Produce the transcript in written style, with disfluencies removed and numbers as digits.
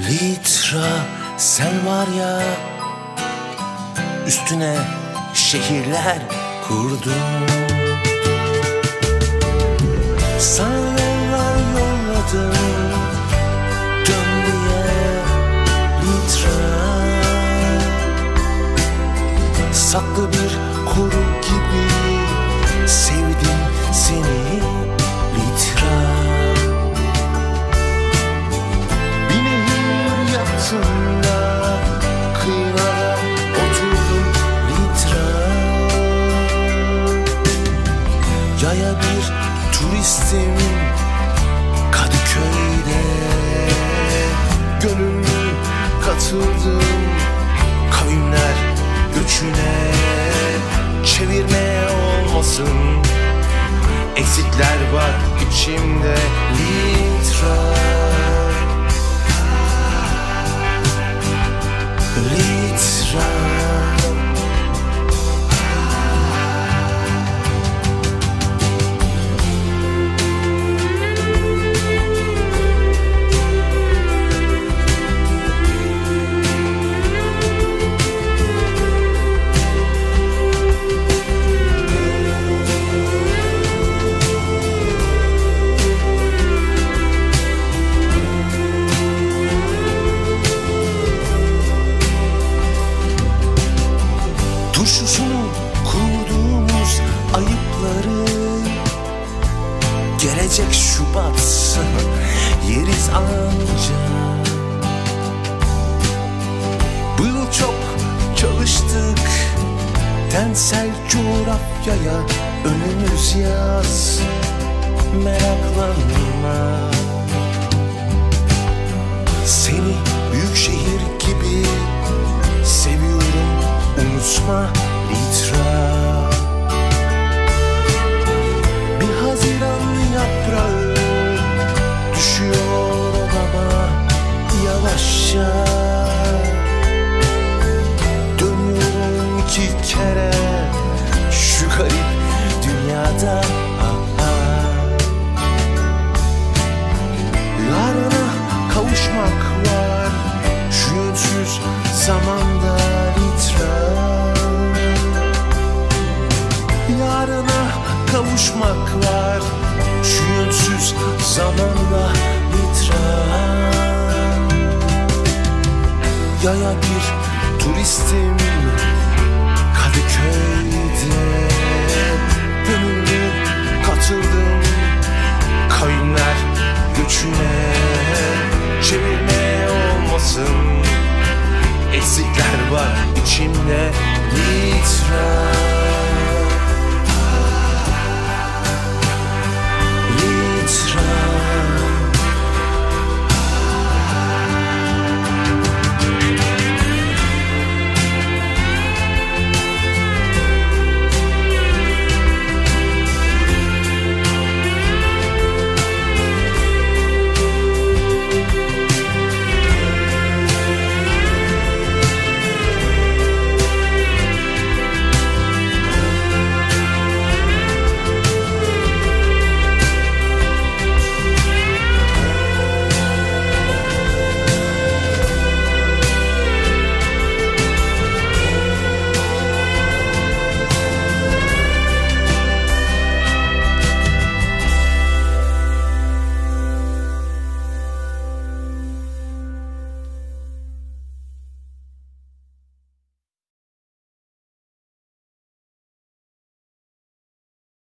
Litra sen var ya, üstüne şehirler kurdum. Sana yollar yolladım, dön diye Litra. Saklı bir koru gibi sevdim seni Litra. Bir nehir yaptığında kıyılara oturdum Litra. Yaya bir turistim Kadıköy'de, gönüllü katıldım kavimler göçüne. Çevirme olmasın, eksikler var içimde Litra. Litra. Turşusunu kurduğumuz ayıpları gelecek Şubat yeriz anca. Bu yıl çok çalıştık tensel coğrafyaya, önümüz yaz, meraklanma. Seni büyük şehir gibi seviyorum, unutma Litra. Bir Haziran yaprağı düşüyor odama yavaşça. Dönüyorum iki kere şu garip dünyada. Yarına kavuşmak var şu yönsüz zamanda Litra. Yarına kavuşmak var şu yönsüz zamanda Litra. Yaya bir turistim Kadıköy'de, gönüllü katıldım kavimler göçüne. Çevirme olmasın, eksikler var içimde Litra.